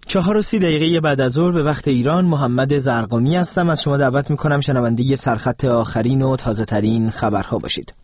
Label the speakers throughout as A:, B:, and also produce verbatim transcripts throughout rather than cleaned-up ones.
A: چهار و سی دقیقه بعد از ظهر به وقت ایران، محمد زرقمی هستم. از شما دعوت میکنم شنونده سرخط آخرین و تازه ترین خبرها باشید.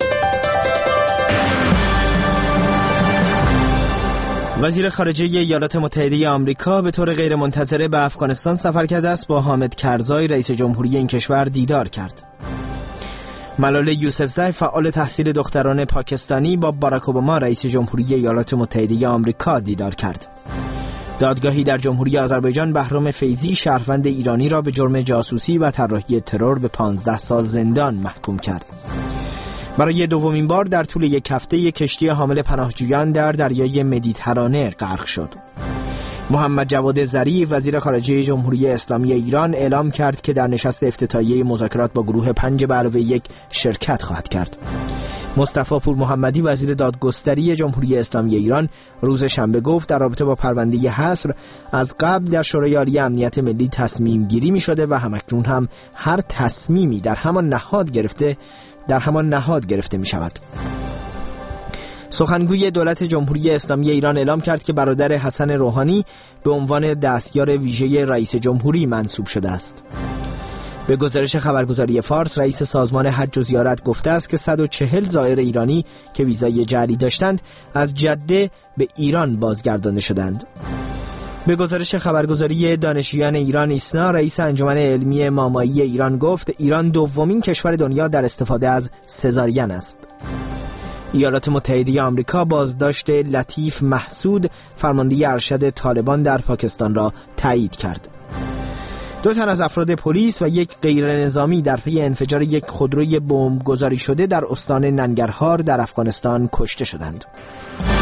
A: وزیر خارجه ایالات متحده آمریکا به طور غیر منتظره به افغانستان سفر کرده است. با حامد کرزای رئیس جمهوری این کشور دیدار کرد. ملال یوسفزئی فعال تحصیل دختران پاکستانی با باراک اوباما رئیس جمهوری ایالات متحده آمریکا دیدار کرد. دادگاهی در جمهوری آذربایجان بهرام فیضی شهروند ایرانی را به جرم جاسوسی و طراحی ترور به پانزده سال زندان محکوم کرد. برای دومین بار در طول یک هفته یک کشتی حامل پناهجویان در دریای مدیترانه غرق شد. محمد جواد ظریف وزیر خارجه جمهوری اسلامی ایران اعلام کرد که در نشست افتتاحیه مذاکرات با گروه پنج به علاوه یک شرکت خواهد کرد. مصطفی پور محمدی وزیر دادگستری جمهوری اسلامی ایران روز شنبه گفت در رابطه با پرونده حصر از قبل در شورای عالی امنیت ملی تصمیم گیری می شده و همکنون هم هر تصمیمی در همان نهاد گرفته در همان نهاد گرفته می شود. سخنگوی دولت جمهوری اسلامی ایران اعلام کرد که برادر حسن روحانی به عنوان دستیار ویژه رئیس جمهوری منصوب شده است. به گزارش خبرگزاری فارس، رئیس سازمان حج و زیارت گفته است که صد و چهل زائر ایرانی که ویزای جعلی داشتند از جده به ایران بازگردانده شدند. به گزارش خبرگزاری دانشجویان ایران ایسنا، رئیس انجمن علمی مامایی ایران گفت ایران دومین کشور دنیا در استفاده از سزارین است. ایالات متحده آمریکا بازداشت لطیف محسود فرمانده ارشد طالبان در پاکستان را تایید کرد. دو تن از افراد پلیس و یک غیر نظامی در پی انفجار یک خودروی بمب گذاری شده در استان ننگرهار در افغانستان کشته شدند.